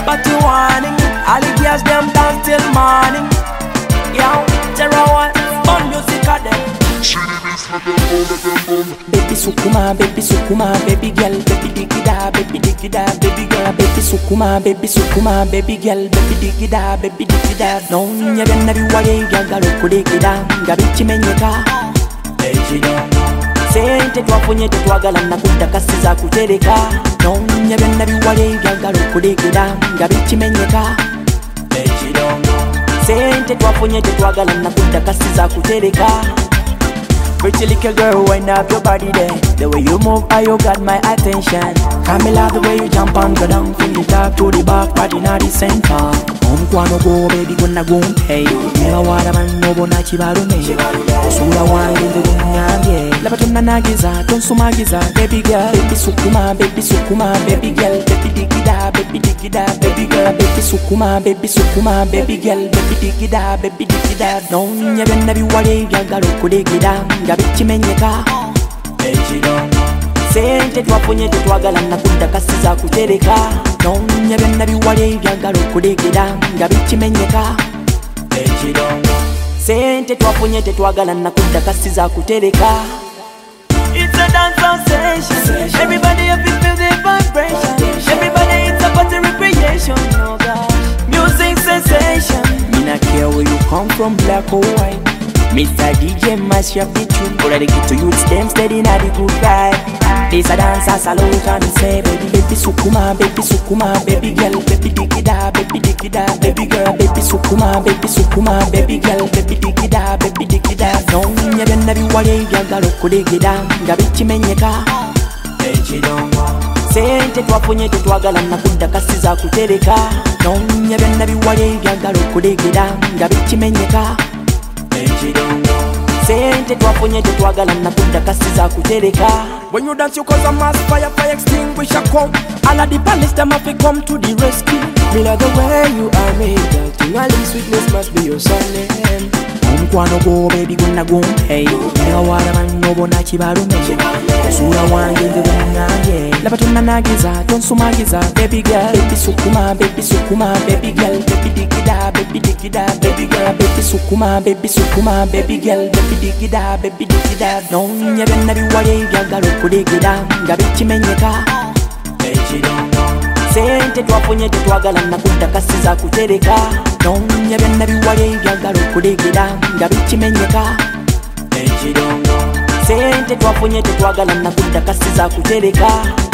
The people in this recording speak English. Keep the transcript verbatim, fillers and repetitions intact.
party warning. All the girls them dance till morning. Yo, Terra One, fun music at them. Baby sukuma, baby sukuma, baby girl, baby diggy da, baby diggy da, baby girl, baby sukuma, baby sukuma, baby girl, baby diggy da, baby diggy da. No nya ben na biwale yagalo kudigi da, ngabichi menyeka. Eji dongo. Sente twafunye tetwagala nakudda kasiza kutereka. No nya ben na biwale yagalo kudigi da, ngabichi menyeka. Eji dongo. Sente twafunye tetwagala nakudda kasiza kutereka. Pretty little girl, wind up your body there. The way you move, I you got my attention. Come me love the way you jump and go down from the top to the back, party not the center. Home kwano go, baby, gonna go hey. Never water man, no bona chibarume. Osura wine in the room, Lava tuna nagiza, don't sumagiza, baby girl, baby sukuma, baby sukuma, baby girl, baby diggy da, baby diggy da, baby girl, baby sukuma, baby sukuma, baby girl, baby diggy da, baby diggy da. No nya ben na biwale yagalo kudigi da. Ngabichi menyeka. Eji dongo. Sente twafunye tetwagala nakudda kasiza kutereka. Nonya ben na biwale byagalo kudegera. Ngabichi menyeka. Eji dongo. Sente twafunye tetwagala nakudda kasiza kutereka. It's a dance sensation. Everybody have to feel the vibration. Everybody it's a party recreation. Oh gosh. Music sensation. Me not care where you come from, black or white. Mister D J mash up the tune. Already get to youths, them steady na the good vibe. This a dance as a low and say, baby, baby sukuma, baby sukuma, baby girl, baby diggy da, baby diggy da, baby girl, baby sukuma, baby sukuma, baby girl, baby diggy da, baby diggy da. No nya ben na biwale yagalo kudigi da, ngabichi menyeka. Eji dongo. Sente twafunye tetwagala nakudda kasiza kutereka. No nya ben na biwale yagalo kudigi da, ngabichi menyeka. Eji dongo. Sente twafunye tetwagala nakudda kasiza kutereka. When you dance you cause a mass fire, fire extinguish a come. All of the palace them have to come to the rescue. Me love the way you are made, girl. Tingali sweetness must be your surname. Home kwano go baby gonna go hey. Nega wara man no bona chibarume. Osura wange nze bunange. Lava tuna nagiza, don't sumagiza, baby girl, baby sukuma, baby sukuma, baby girl, baby diggy da, baby diggy da, baby girl, baby sukuma, baby sukuma, baby girl, baby diggy da, baby diggy da. No nya ben na biwale yagalo kudigi da, ngabichi menyeka. Eji dongo. Sente twafunye tetwagala nakudda kasiza kutereka. No nya ben na biwale yagalo kudigi da, ngabichi menyeka. Eji dongo. Sente twafunye tetwagala nakudda kasiza kutereka.